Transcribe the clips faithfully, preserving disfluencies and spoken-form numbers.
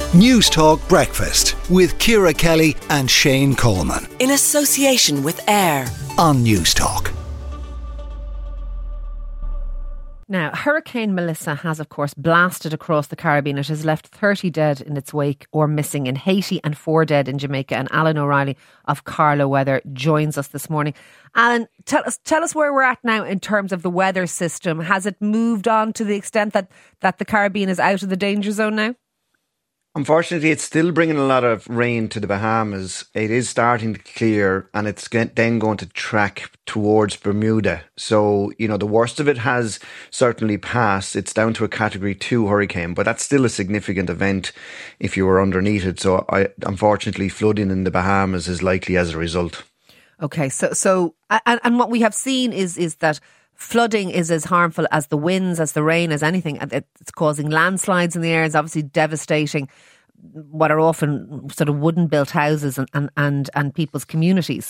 News Talk Breakfast with Ciara Kelly and Shane Coleman. In association with AIR on News Talk. Now, Hurricane Melissa has, of course, blasted across the Caribbean. It has left thirty dead in its wake or missing in Haiti and four dead in Jamaica. And Alan O'Reilly of Carlow Weather joins us this morning. Alan, tell us tell us where we're at now in terms of the weather system. Has it moved on to the extent that, that the Caribbean is out of the danger zone now? Unfortunately, it's still bringing a lot of rain to the Bahamas. It is starting to clear and it's then going to track towards Bermuda. So, you know, the worst of it has certainly passed. It's down to a category two hurricane, but that's still a significant event if you were underneath it. So, I, unfortunately, flooding in the Bahamas is likely as a result. Okay, so, so and, and what we have seen is is that flooding is as harmful as the winds, as the rain, as anything. It's causing landslides in the air. It's obviously devastating what are often sort of wooden built houses and, and, and, and people's communities.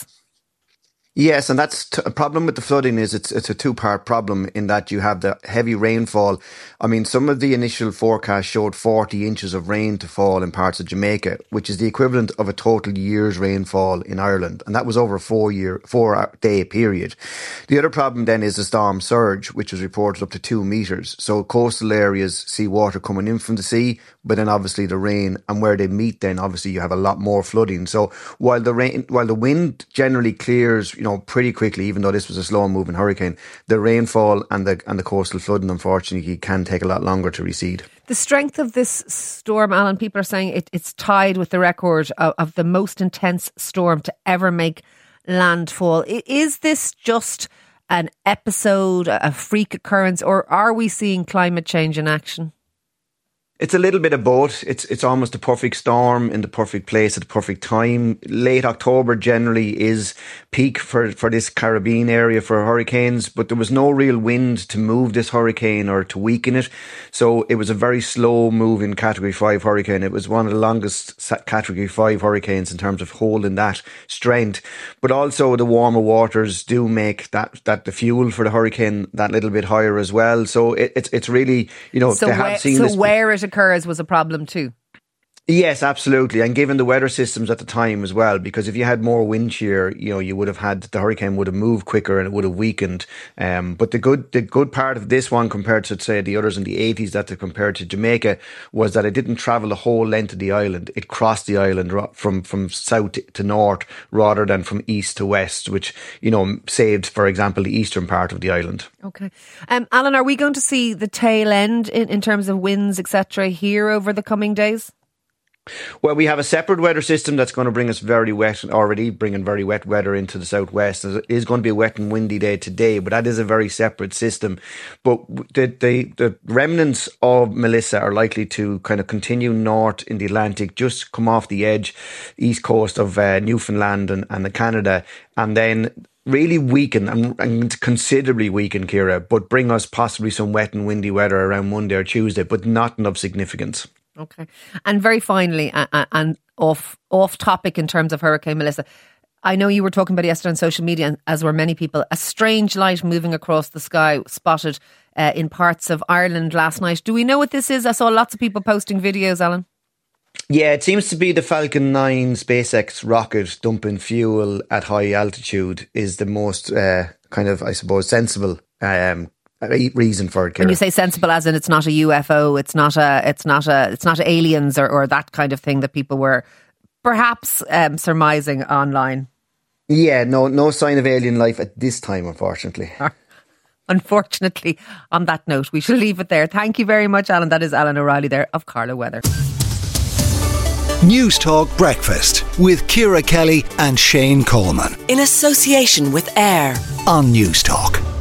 Yes, and that's t- a problem with the flooding is it's it's a two-part problem in that you have the heavy rainfall. I mean, some of the initial forecasts showed forty inches of rain to fall in parts of Jamaica, which is the equivalent of a total year's rainfall in Ireland. And that was over a four-year, four-day period. The other problem then is the storm surge, which was reported up to two metres. So coastal areas see water coming in from the sea, but then obviously the rain, and where they meet then obviously you have a lot more flooding. So while the rain, while the wind generally clears, you know, pretty quickly, even though this was a slow moving hurricane, the rainfall and the and the coastal flooding unfortunately can take a lot longer to recede. The strength of this storm, Alan, people are saying it, it's tied with the record of, of the most intense storm to ever make landfall. Is this just an episode, a freak occurrence, or are we seeing climate change in action? It's a little bit of both. It's it's almost a perfect storm in the perfect place at the perfect time. Late October generally is peak for, for this Caribbean area for hurricanes, but there was no real wind to move this hurricane or to weaken it. So it was a very slow moving Category five hurricane. It was one of the longest Category five hurricanes in terms of holding that strength. But also the warmer waters do make that, that the fuel for the hurricane that little bit higher as well. So it, it's it's really, you know, so they have where, seen so this. So where it occurs was a problem too. Yes, absolutely. And given the weather systems at the time as well, because if you had more wind shear, you know, you would have had, the hurricane would have moved quicker and it would have weakened. Um, but the good, the good part of this one compared to, say, the others in the eighties that they compared to Jamaica was that it didn't travel the whole length of the island. It crossed the island from, from south to north rather than from east to west, which, you know, saved, for example, the eastern part of the island. Okay. Um, Alan, are we going to see the tail end in, in terms of winds, et cetera, here over the coming days? Well, we have a separate weather system that's going to bring us very wet, already bringing very wet weather into the southwest. It is going to be a wet and windy day today, but that is a very separate system. But the, the, the remnants of Melissa are likely to kind of continue north in the Atlantic, just come off the edge, east coast of uh, Newfoundland and, and Canada, and then really weaken and, and considerably weaken, Ciara, but bring us possibly some wet and windy weather around Monday or Tuesday, but not of significance. Okay. And very finally, uh, and off off topic in terms of Hurricane Melissa, I know you were talking about it yesterday on social media, as were many people, a strange light moving across the sky spotted uh, in parts of Ireland last night. Do we know what this is? I saw lots of people posting videos, Alan. Yeah, it seems to be the Falcon nine SpaceX rocket dumping fuel at high altitude is the most uh, kind of, I suppose, sensible um reason for it, Ciara. When you say sensible, as in it's not a U F O, it's not a, it's not a, it's not aliens or, or that kind of thing that people were perhaps um, surmising online. Yeah, no, no sign of alien life at this time, unfortunately. Unfortunately, on that note, we shall leave it there. Thank you very much, Alan. That is Alan O'Reilly there of Carlow Weather. News Talk Breakfast with Ciara Kelly and Shane Coleman. In association with AIR on News Talk.